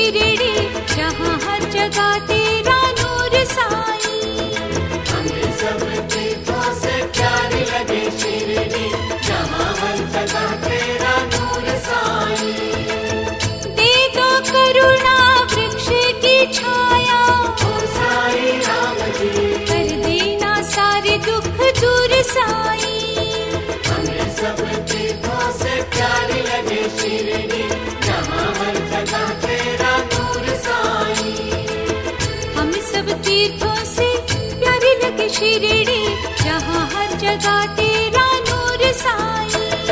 शिरडी, जहाँ हर जगह तेरा नूर साई। हमें सब तीर्थों से प्यारी लगे शिरडी, जहाँ हर जगह तेरा नूर साई। दे दो करुणा वृक्ष की छाया, ओ साई राम जी, कर देना सारे दुख दूर साई। हमें सब तीर्थों से प्यारी लगे शिरडी, जहाँ हर जगह तेरा नूर साई। हम सब तीर्थों से प्यारी लगे शिरडी, जहाँ हर जगह तेरा नूर साई।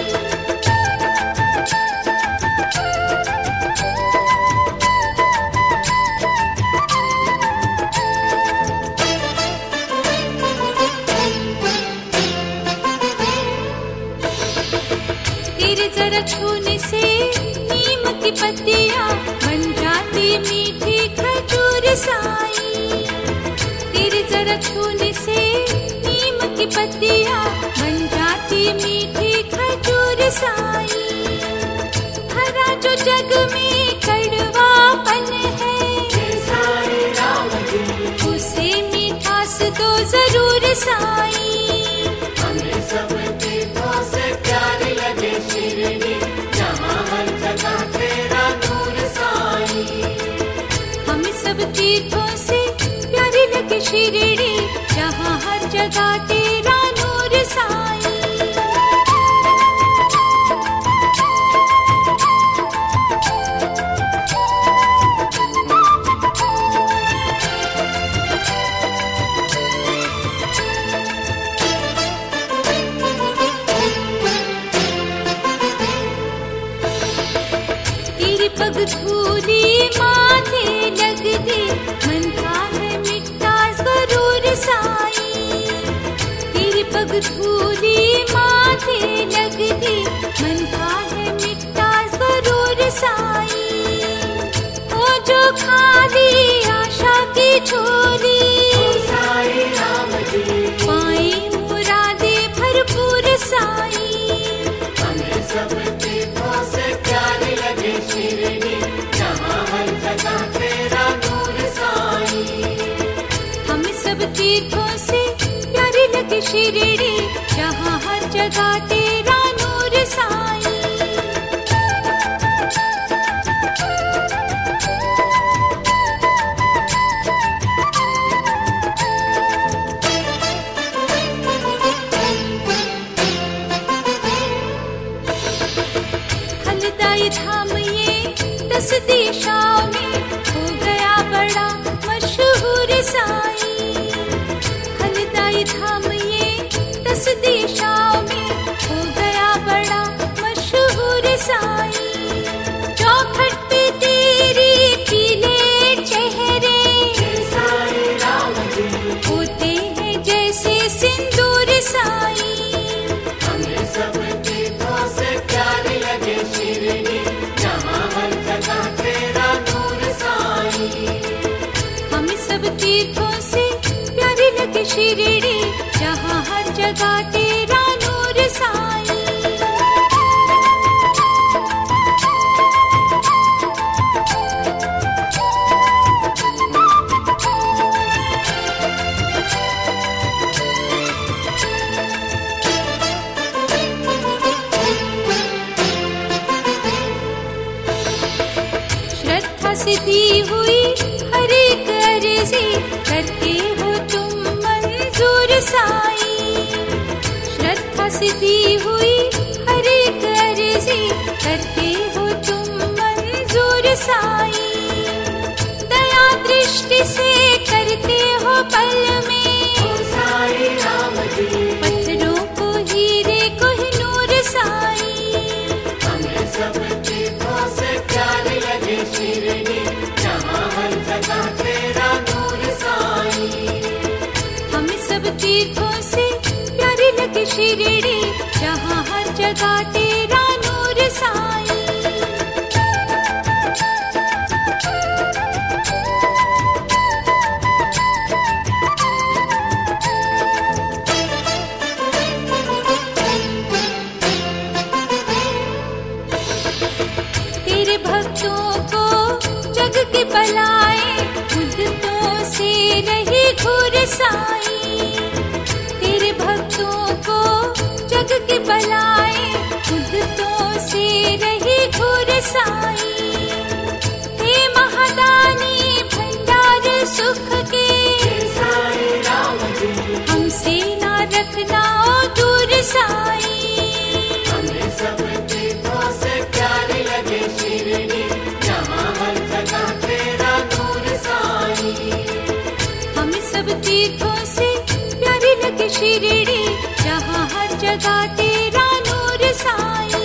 तेरे जरा छूने से नीम की पत्तियां बन जाती मीठी खजूर साई। तेरे जरा छूने से नीम की पत्तियां बन जाती मीठी खजूर साई। हरा जो जग में कड़वापन है, साई राम जी, उसे मिठास दो जरूर साई। हमें सब तीर्थों से प्यारी लगे शिरडी, जहाँ हर जगह तेरा नूर साई। हम सब तीर्थों से प्यारी लगे शिरडी, जहाँ हर जगह तेरा नूर साई। तेरी पग धूली माथे लग दे, मन का है मिटता जरूर साई। तेरी पग धूली माथे लग दे, मन का है मिटता जरूर साई। ओ जो खाली आशा की झोली, साई राम जी, पाए मुरादे भरपूर साई। हमें सब तीर्थों से प्यारी लगे शिरडी, जहाँ हर जगह तेरा नूर साई। हम सब तीर्थों से प्यारी लगे शिरडी, जहाँ हर जगह तेरा नूर साई। फलदायी धाम ये 10 दिशाओं में हो गया बड़ा मशहूर साई। फलदायी धाम ये 10 दिशाओं में हो गया बड़ा मशहूर साई। चौखट पे तेरी पीले चेहरे साई राम जी, होते हैं जैसे सिंदूर साई। हमें सब तीर्थों से प्यारी लगे शिरडी, जहाँ हर जगह तेरा नूर साई। हम सब तीर्थों से प्यारी लगे शिरडी, जहाँ हर जगह तेरा नूर साई। श्रद्धा सिद्धि हुई हर एक अर्जी, करते हो तुम मंजूर साई। श्रद्धा सिद्धि हुई हर एक अर्जी, करते हो तुम मंजूर साई। दया दृष्टि से करते हो पल में, साई राम जी, पत्थरों को हीरे को ही नूर साई। हमें सब तीर्थों से प्यारी लगे शिरडी, जहाँ हर जगह तेरा नूर साई। हम सब तीर्थों से प्यारी लगे शिरडी, जहाँ हर जगह तेरा नूर साई। तेरे भक्तों को जग साईं। तेरे भक्तों को जग की बलाएं उद्दतों से रही घूर साईं। हे महादानी भंडार सुख के साईं राम जी, हमसे ना रखना ओ दूर साईं। हमें सब तीर्थों से प्यारी लगे शिरडी, जहाँ हर जगह तेरा नूर साईं। हमें सब तीर्थों से प्यारी लगे शिरडी, जहाँ हर जगह तेरा नूर साईं।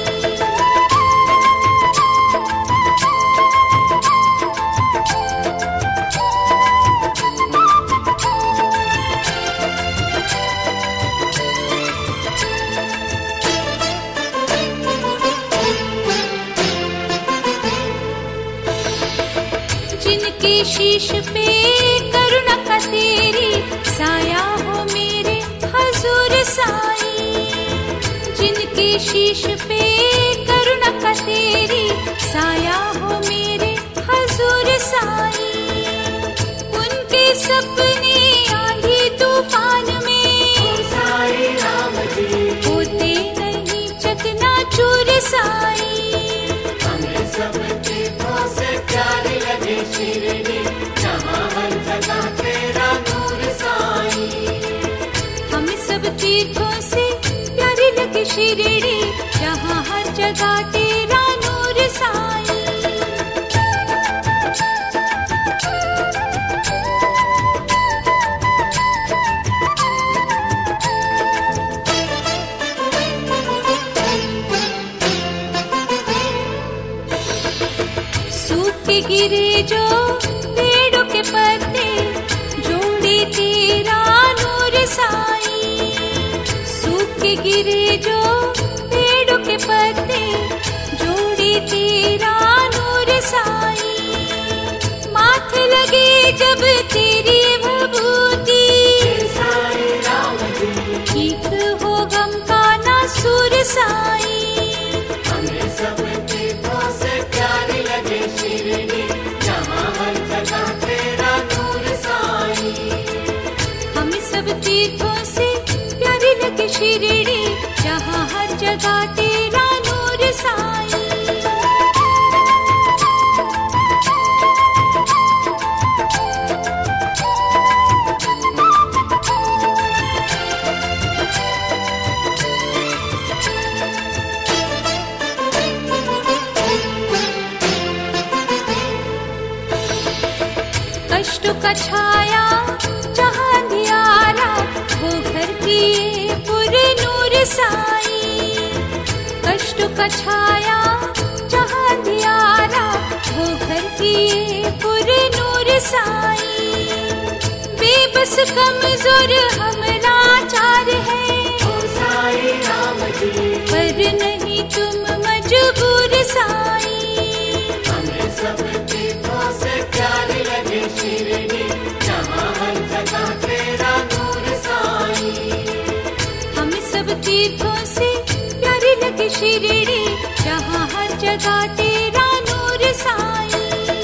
जिनके शीश पे करुणा का तेरी साया हो मेरे हजूर साईं। जिनके शीश पे करुणा का तेरी साया हो मेरे हजूर साईं। उनके सपने आंधी तूफान में साईं राम जी, होते नहीं चकनाचूर साईं। हमें सब तीर्थों से प्यारी लगे शिरडी, जहाँ हर जगह तेरा नूर साईं। हमें सब तीर्थों से प्यारी लगे शिरडी, जहाँ हर जगह तेरा नूर साईं। सूख के गिरे जो पेड़ों के पत्ते, जोड़े तेरा नूर साईं। सूख के गिरे जो पेड़ों के पत्ते, जोड़े तेरा नूर साईं। माथे लगे जब तेरी भभूति, साईं राम जी, ठीक हो गम का नासूर साईं। हमें सब तीर्थों से प्यारी लगे शिरडी, जहाँ हर जगह तेरा नूर साईं। हमें सब तीर्थों से प्यारी लगे शिरडी, जहाँ हर जगह तेरा नूर साईं। कष्टों का छाया जहाँ अंधियारा, वो घर किए पूरे नूर साईं। कष्टों का छाया जहाँ अंधियारा, वो घर किए पूरे नूर साईं। बेबस कमजोर हम लाचार हैं, साईं राम जी, पर नहीं तुम मजबूर साईं। हमें सब तीर्थों से प्यारी लगे शिरडी, जहाँ हर जगह तेरा नूर साईं। हमें सब तीर्थों से प्यारी लगे शिरडी, जहाँ हर जगह तेरा नूर साईं।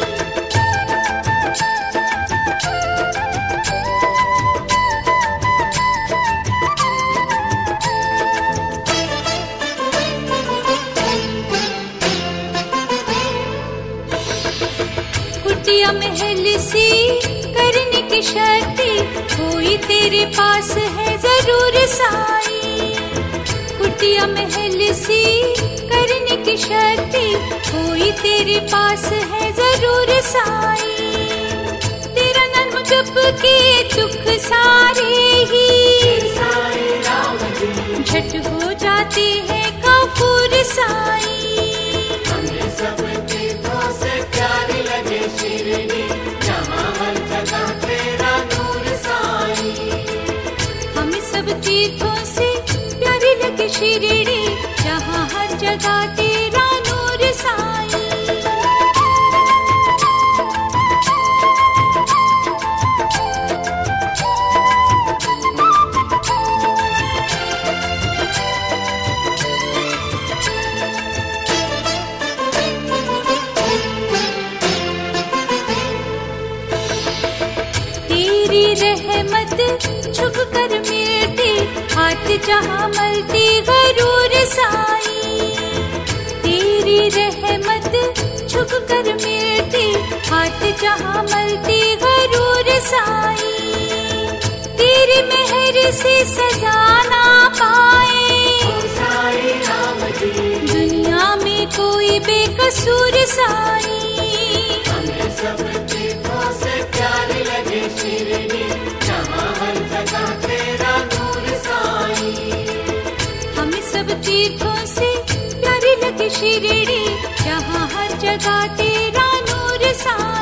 कुटिया महल सी करने की शक्ति कोई तेरे पास है जरूर साईं। कुटिया महल सी करने की शक्ति कोई तेरे पास है जरूर साईं। तेरा नाम जप के दुख सारे ही साईं राम जी, झट हो जाते हैं काफूर साईं। हमें सब तीर्थों से प्यारी लगे शिरडी, जहाँ हर जगह तेरा नूर साईं। हमें सब तीर्थों से प्यारी लगे शिरडी, जहाँ हर जगह तेरा नूर साईं। तेरी रह रहमत झुक कर मिलती, हाथ जहाँ मलती गरूर साई। तेरी रहमत झुक कर मिलती, हाथ जहाँ मलती गरूर साई। तेरी मेहर से सजा ना पाए साई राम जी, दुनिया में कोई बेकसूर साई। हमें सब तीर्थों से प्यारी लगे शिरडी, जहाँ हर जगह तेरा नूर साई। हमें सब तीर्थों से प्यारी लगे शिरडी, जहाँ हर जगह तेरा नूर साई।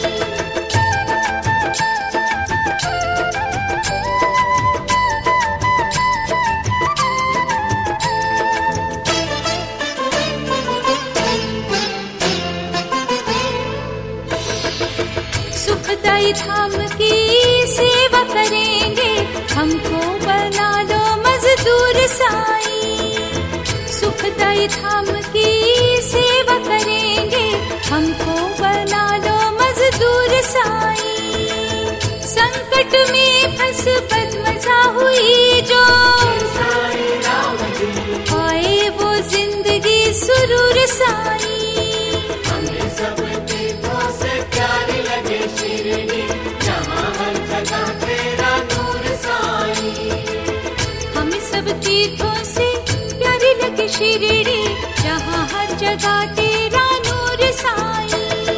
सुखदाई धाम की सेवा करेंगे, हमको बना लो मजदूर साई। सुखदाई धाम की सेवा करेंगे, हमको बना लो मजदूर साई। संकट में फंस बदमजा हुई जो साई राम जी, आए वो जिंदगी सुरूर साई। हमें सब तीर्थों से प्यारी लगे शिरडी, जहाँ हर जगह तेरा नूर साई। हमें सब तीर्थों से प्यारी लगे शिरडी, जहाँ हर जगह तेरा नूर साई।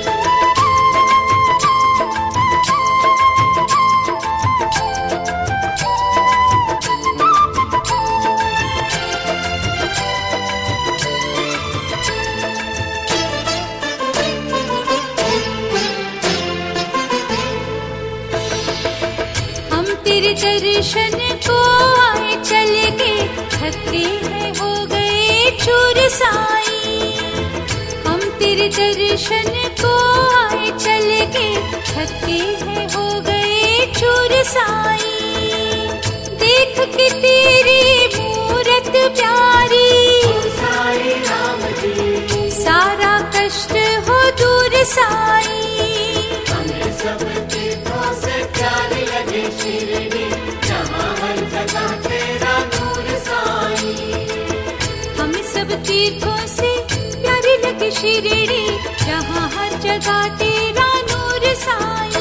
हम तेरे दर्शन को आए चल के, थके हैं हो गए चूर साई। हम तेरे दर्शन को आए चल के, थके हैं हो गए चूर साई। देख के तेरी मूरत प्यारी, साई राम जी, सारा कष्ट हो दूर साई। हमें सब तीर्थों से प्यारी लगे शिरडी, जहाँ हर जगह तेरा नूर साई। हमें सब तीर्थों से प्यारी लगे शिरडी, जहाँ हर जगह तेरा नूर साई।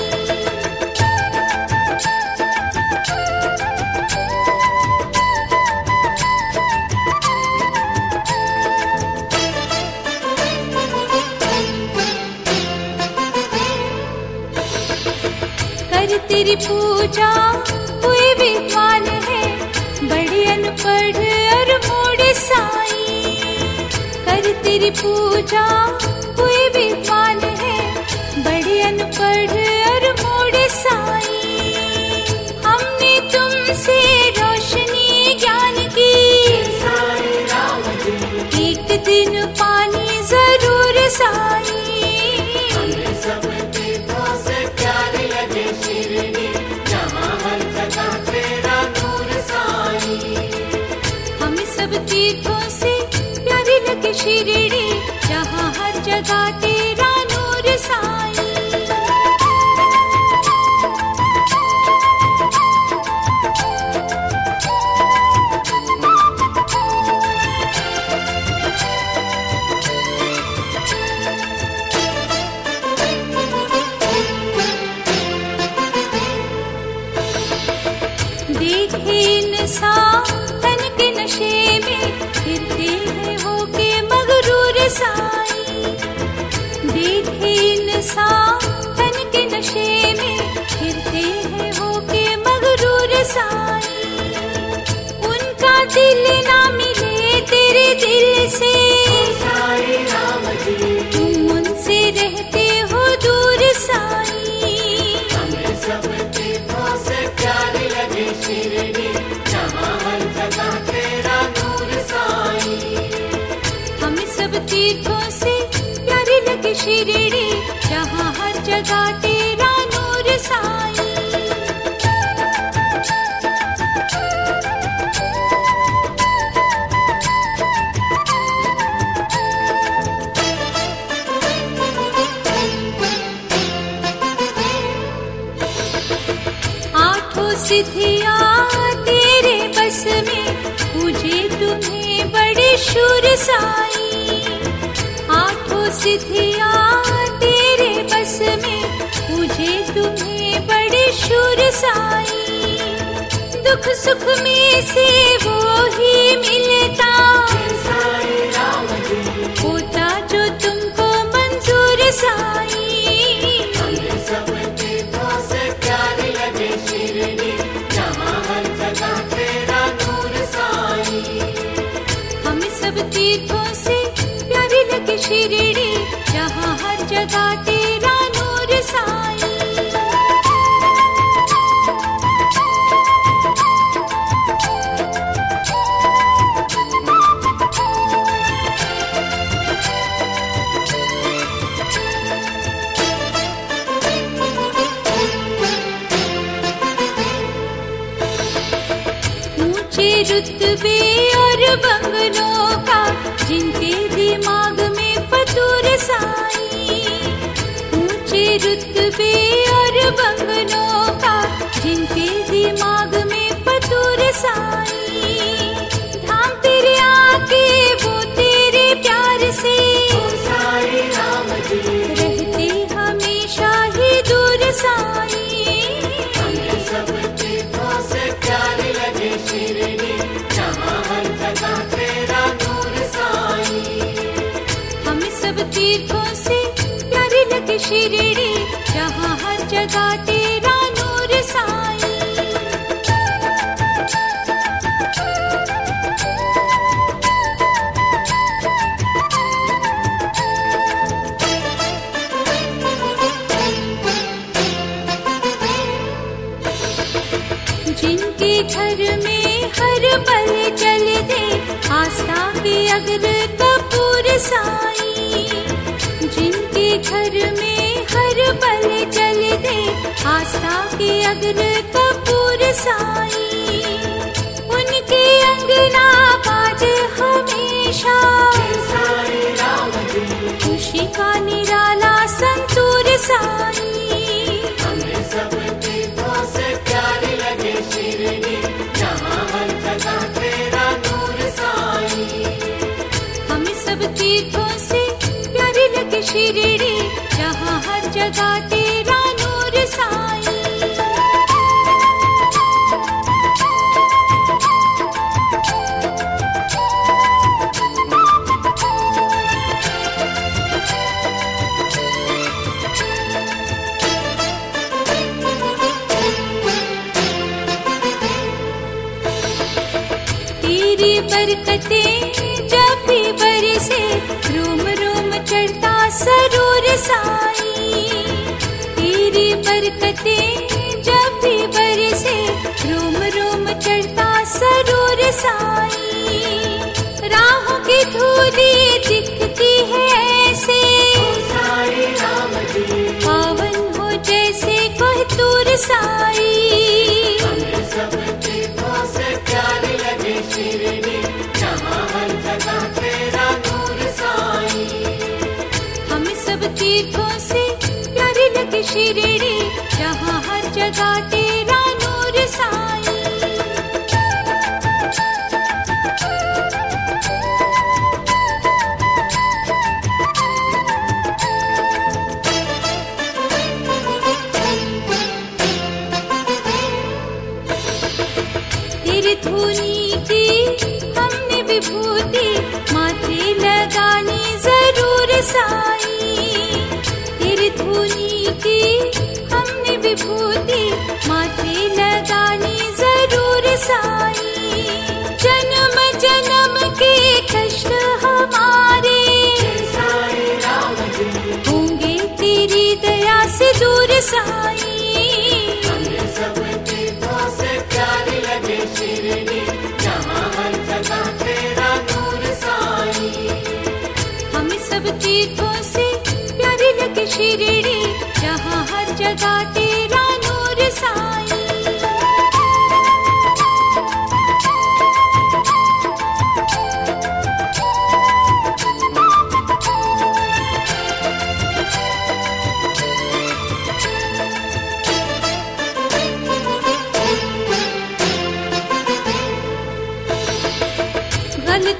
कर तेरी पूजा कोई विद्वान है, बड़े अनपढ़ और मोड़े साई। कर तेरी पूजा कोई विद्वान है, बड़े अनपढ़ और मोड़े साई। हमने तुमसे रोशनी ज्ञान की, साई राम जी, एक दिन पानी जरूर साई। हमें सब तीर्थों से प्यारी लगे शिरडी, जहाँ हर जगह तेरा नूर साई। हमें सब तीर्थों से प्यारी लगे शिरडी, जहाँ हर जगह तेरा नूर साई। देखे इंसान तन के नशे में, फिरते हैं होके मगरूर साई। देखे इंसान तन के नशे में, फिरते हैं होके मगरूर साई। उनका दिल ना मिले तेरे दिल से, साई राम जी, तुम उनसे रहते हो दूर साई। हमें सब तीर्थों से प्यारी लगे शिरडी, जहाँ हर जगह तेरा नूर साई। हमें सब तीर्थों से प्यारी लगे शिरडी, जहाँ हर जगह तेरा नूर साई। आठ आठों सिद्धियाँ तेरे बस में, पूजे तुम्हें बड़े शूर साईं। आठों सिद्धियाँ तेरे बस में, पूजे तुम्हें बड़े शूर साईं। दुख सुख में से वो ही मिलता, होता जो तुमको मंजूर साईं। तीर्थों से प्यारी लगे शिरडी, जहाँ हर जगह तेरा नूर साईं। ऊंचे रुतबे और बंगलों का, जिनके दिमाग में फतूर साईं। ऊंचे रुतबे और बंगलों का, जिनके दिमाग में फतूर साईं। धाम तेरे आके वो तेरे प्यार से रहते हमेशा ही दूर साईं। तीर्थों से प्यारी लगे शिरडी, जहाँ हर जगह तेरा नूर साईं। जिनके घर में हर पल जल दे आस्था के अग्र कपूर साईं। जिनके घर में हर पल जल दे आस्था के अग्र कपूर साईं। उनके अंगना बाज हमेशा खुशी का निराला संतूर साईं। तीर्थों से प्यारी लगे शिरडी, जहाँ हर जगह तेरा नूर साईं। तेरी बरकतें जब भी बरसे, रोम रोम चढ़ता सरूर साईं। तेरी बरकतें जब भी बरसे, रोम रोम चढ़ता सरूर साईं। राहों की धूली दिखती है ऐसे, पावन हो जैसे कोहतूर साईं। तीर्थों से प्यारी लगे शिरडी, जहाँ हर जगह तेरा नूर साईं। तेरे धुनी की हमने विभूति माथे लगानी जरूर साईं। तेरी धुनी की हमने विभूति माथे लगानी जरूर साईं। जन्म जन्म के कष्ट हमारे होंगे तेरी दया से दूर साईं। हमें सब तीर्थों से प्यारी लगे शिरडी, जहाँ हर जगह तेरा नूर साईं।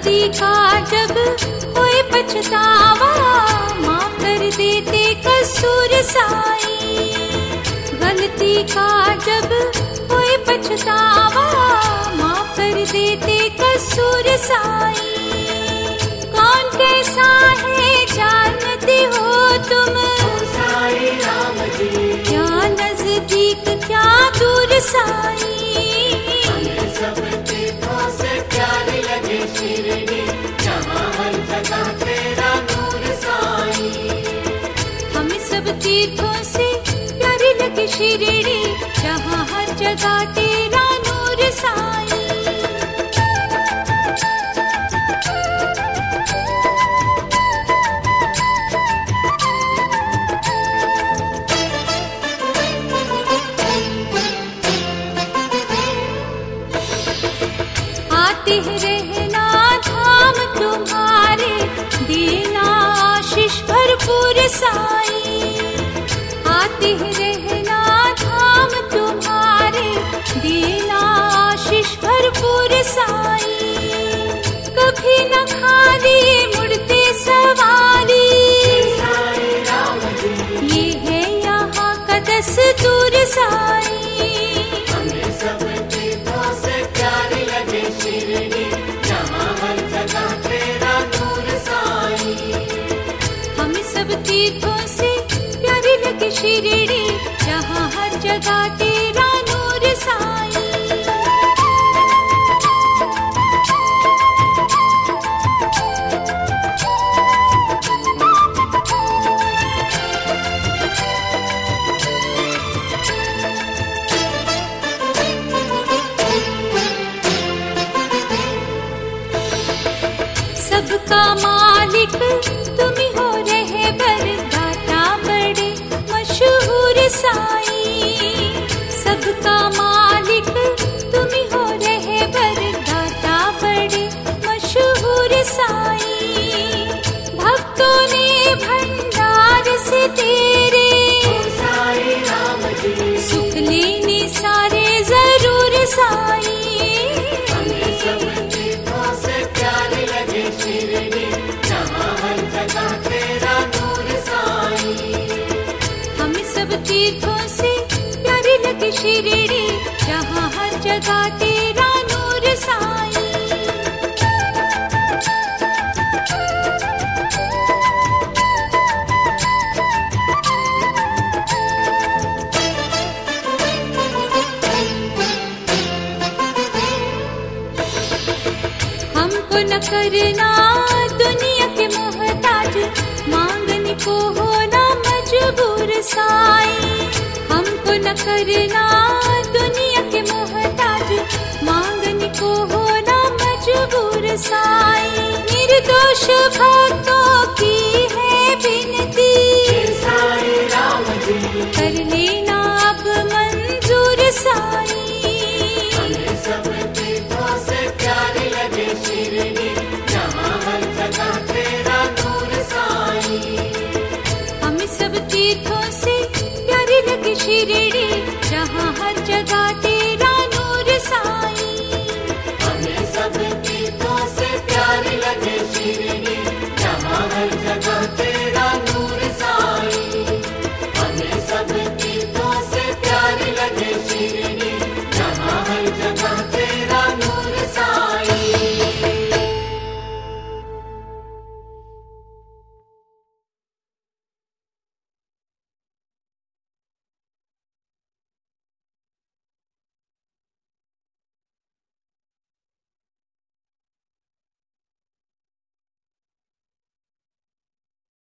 गलती का जब कोई पछतावा, माफ कर देते कसूर साईं। गलती का जब कोई पछतावा, माफ कर देते कसूर साईं। कौन कैसा है जानते हो तुम, साई राम जी। क्या नजदीक क्या दूर साईं। हमें सब तीर्थों से प्यारी लगे शिरडी, जहाँ हर जगह तेरा नूर साईं। हमें सब तीर्थों से प्यारी लगे शिरडी, जहाँ हर जगह तेरा नूर साईं। आते रहना धाम तुम्हारे, देना आशीष भरपूर साईं। आते रहना धाम तुम्हारे, देना आशीष भरपूर साईं। कभी न खाली मुड़ते सवारी, साई राम जी। ये है यहाँ का दस्तूर साईं। हमें सब तीर्थों से प्यारी लगे शिरडी, जहाँ हर जगह तेरा नूर साईं। हमें सब तीर्थों से प्यारी लगे शिरडी, जहाँ हर जगह तेरा नूर साईं। सबका मालिक तुम ही हो रहबर, दाता बड़े मशहूर साईं। सबका मालिक तुम ही हो रहबर, दाता बड़े मशहूर साईं। भक्तों ने भंडार से तेरे, साई राम जी। सुख लेने सारे जरूर साईं। हमें सब तीर्थों से प्यारी लगे शिरडी, जहाँ हर जगह तेरा नूर साईं। हमें सब तीर्थों से प्यारी लगे शिरडी, जहाँ हर जगह तेरा नूर साईं। हमको न करना दुनिया के मोहताज, मांगने को होना मजबूर साईं। हमको न करना दुनिया के मोहताज, मांगने को होना मजबूर साईं। निर्दोष भक्तों की है विनती, साई राम जी। कर लेना अब मंजूर साईं। हमें सब तीर्थों से प्यारी लगे शिरडी, जहाँ हर जगह तेरा नूर साईं। हमें सब तीर्थों से प्यारी लगे शिरडी, जहाँ हर जगह